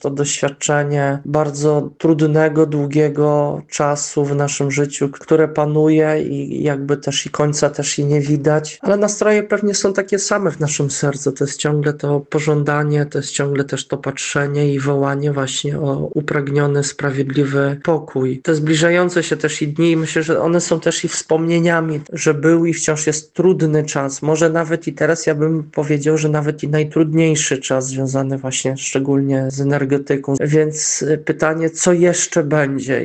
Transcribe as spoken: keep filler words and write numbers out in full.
to doświadczenie bardzo trudnego, długiego czasu w naszym życiu, które panuje i jakby też i końca też i nie widać, ale nastroje pewnie są takie same w naszym sercu. To jest ciągle to pożądanie, to jest ciągle też to patrzenie i wołanie właśnie o upragniony, sprawiedliwy pokój. Te zbliżające się też i dni, myślę, że one są też i wspomnieniami, że był i wciąż jest trudny czas. Może nawet i teraz ja bym powiedział, że nawet i najtrudniejszy czas związany właśnie szczególnie z energetyką. Więc pytanie, co jeszcze będzie?